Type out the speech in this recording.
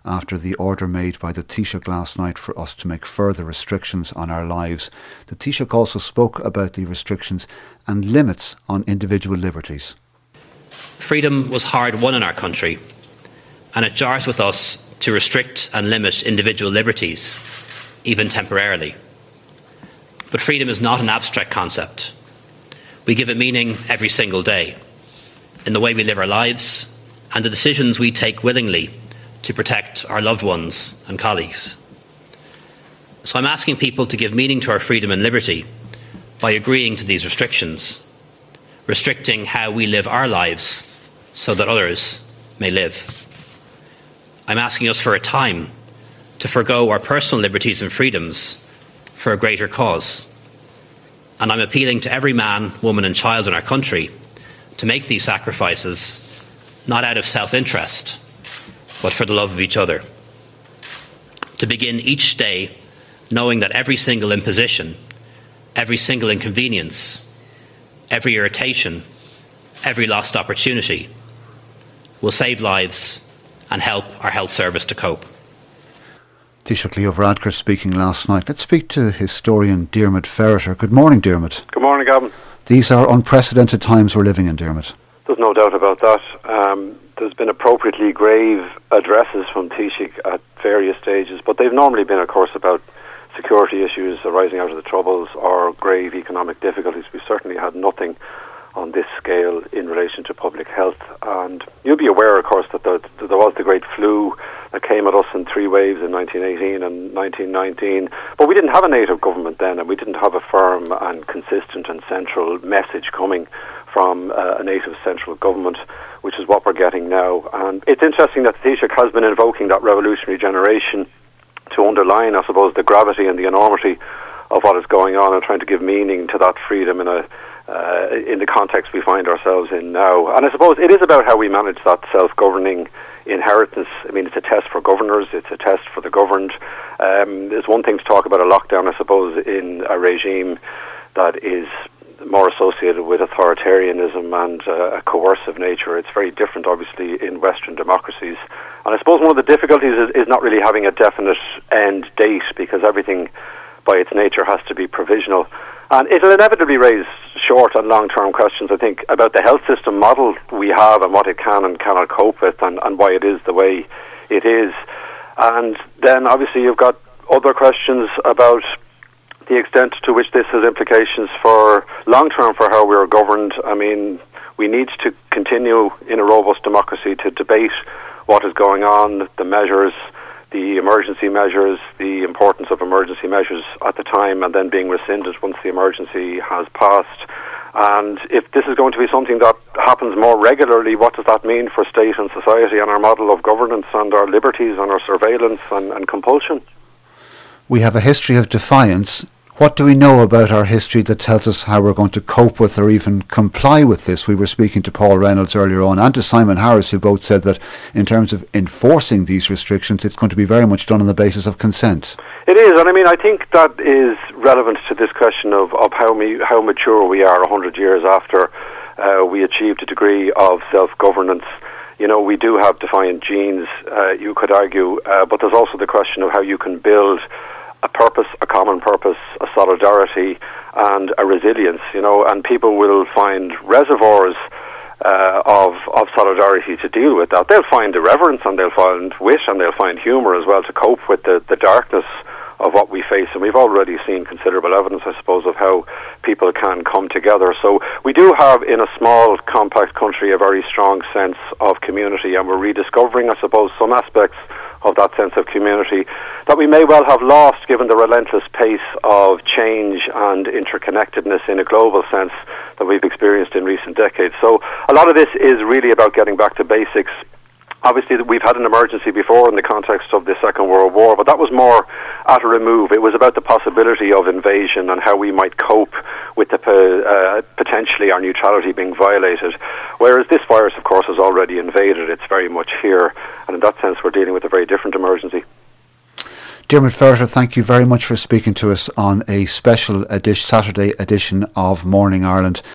after the order made by the Taoiseach last night for us to make further restrictions on our lives. The Taoiseach also spoke about the restrictions and limits on individual liberties. Freedom was hard won in our country, and it jars with us to restrict and limit individual liberties, even temporarily. But freedom is not an abstract concept. We give it meaning every single day, in the way we live our lives and the decisions we take willingly to protect our loved ones and colleagues. So I'm asking people to give meaning to our freedom and liberty by agreeing to these restrictions, restricting how we live our lives so that others may live. I'm asking us for a time to forgo our personal liberties and freedoms for a greater cause. And I'm appealing to every man, woman and child in our country to make these sacrifices, not out of self-interest, but for the love of each other. To begin each day knowing that every single imposition, every single inconvenience, every irritation, every lost opportunity will save lives and help our health service to cope. Taoiseach Leo Varadkar speaking last night. Let's speak to historian Diarmuid Ferriter. Good morning, Diarmuid. Good morning, Gavin. These are unprecedented times we're living in, Diarmuid. There's no doubt about that. There's been appropriately grave addresses from Taoiseach at various stages, but they've normally been, of course, about security issues arising out of the Troubles or grave economic difficulties. We certainly had nothing on this scale in relation to public health. And you'll be aware, of course, that there was the great flu that came at us in three waves in 1918 and 1919. But we didn't have a native government then, and we didn't have a firm and consistent and central message coming from a native central government, which is what we're getting now. And it's interesting that the Taoiseach has been invoking that revolutionary generation to underline, I suppose, the gravity and the enormity of what is going on and trying to give meaning to that freedom in the context we find ourselves in now. And I suppose it is about how we manage that self-governing inheritance. I mean, it's a test for governors, it's a test for the governed. There's one thing to talk about a lockdown, I suppose, in a regime that is more associated with authoritarianism and a coercive nature. It's very different, obviously, in Western democracies. And I suppose one of the difficulties is not really having a definite end date, because everything by its nature has to be provisional. And it'll inevitably raise short and long-term questions, I think, about the health system model we have and what it can and cannot cope with, and why it is the way it is. And then, obviously, you've got other questions about the extent to which this has implications for long-term for how we are governed. I mean, we need to continue in a robust democracy to debate what is going on, the measures, the emergency measures, the importance of emergency measures at the time and then being rescinded once the emergency has passed. And if this is going to be something that happens more regularly, what does that mean for state and society and our model of governance and our liberties and our surveillance and compulsion? We have a history of defiance. What do we know about our history that tells us how we're going to cope with or even comply with this? We were speaking to Paul Reynolds earlier on and to Simon Harris, who both said that in terms of enforcing these restrictions, it's going to be very much done on the basis of consent. It is, and I mean, I think that is relevant to this question of how mature we are 100 years after we achieved a degree of self-governance. You know, we do have defiant genes, you could argue, but there's also the question of how you can build a purpose, a common purpose, a solidarity and a resilience, you know, and people will find reservoirs of solidarity to deal with that. They'll find irreverence and they'll find wit and they'll find humour as well to cope with the darkness of what we face, and we've already seen considerable evidence, I suppose, of how people can come together. So we do have, in a small, compact country, a very strong sense of community, and we're rediscovering, I suppose, some aspects of that sense of community that we may well have lost given the relentless pace of change and interconnectedness in a global sense that we've experienced in recent decades. So a lot of this is really about getting back to basics. Obviously, we've had an emergency before in the context of the Second World War, but that was more at a remove. It was about the possibility of invasion and how we might cope with the potentially our neutrality being violated. Whereas this virus, of course, has already invaded. It's very much here. And in that sense, we're dealing with a very different emergency. Diarmuid Ferriter, thank you very much for speaking to us on a special Saturday edition of Morning Ireland.